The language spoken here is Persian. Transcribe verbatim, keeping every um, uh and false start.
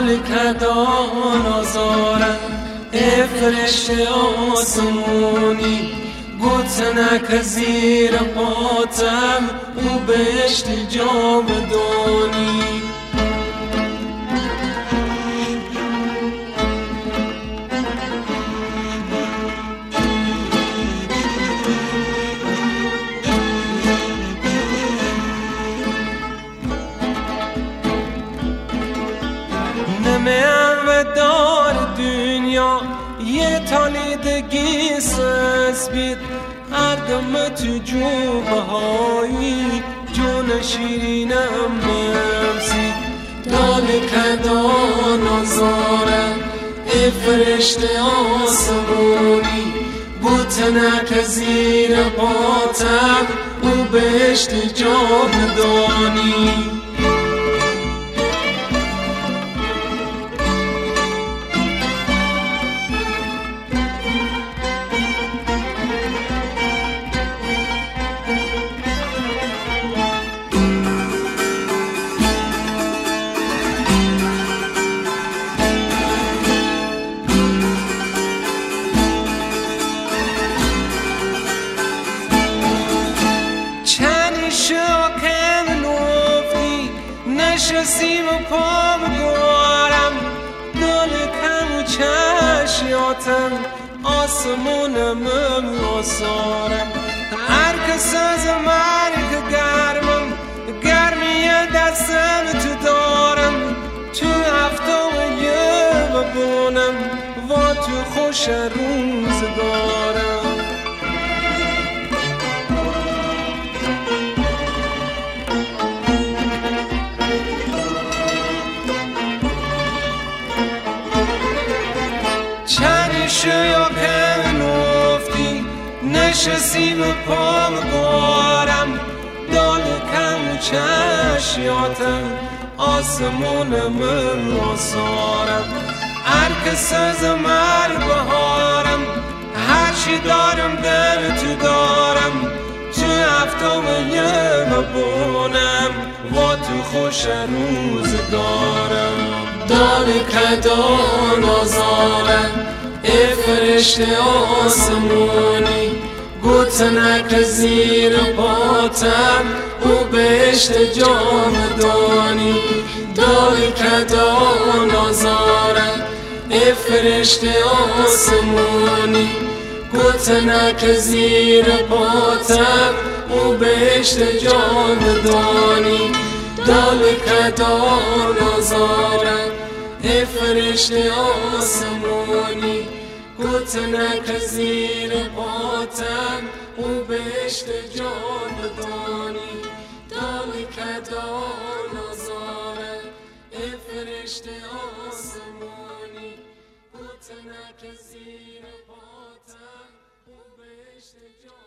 دال کدان آزارم ای فرشته آسمونی گوتنک زیر پاتم او بهشت جاودانی نمیم دار دنیا یه تالیدگی سز بید اردم تو جو بهایی جون شیرینم بمزید دال کدان آزارم ای فرشته آسمونی بوتنک زیر پاتم او بهشت جاودانی نشستیم و پا بگوارم دل کم و چشیاتم آسمونم آسارم هر کس از مرگ گرمم گرمی دستم تو دارم تو هفته و یه ببونم و تو خوش روز دارم یا که نفتی نشستیم و پا بگوارم دال کم چشیاتم آسمونم آسارم هر کس از مر بهارم هرچی دارم در تو دارم تو هفته و یه ببونم و تو خوش روزگارم دال کدان آزارم ای فرشته آسمونی گوتنک زیر پاتم او بهشت جاودانی دال کدان آزارم ای فرشته آسمونی گوتنک زیر پاتم او بهشت جاودانی دال کدان آزارم ای فرشته آسمونی گوتنک زیر پاتم او بهشت جاودانی دال کدان آزارم ای فرشته آسمونی گوتنک زیر پاتم او بهشت جاودانی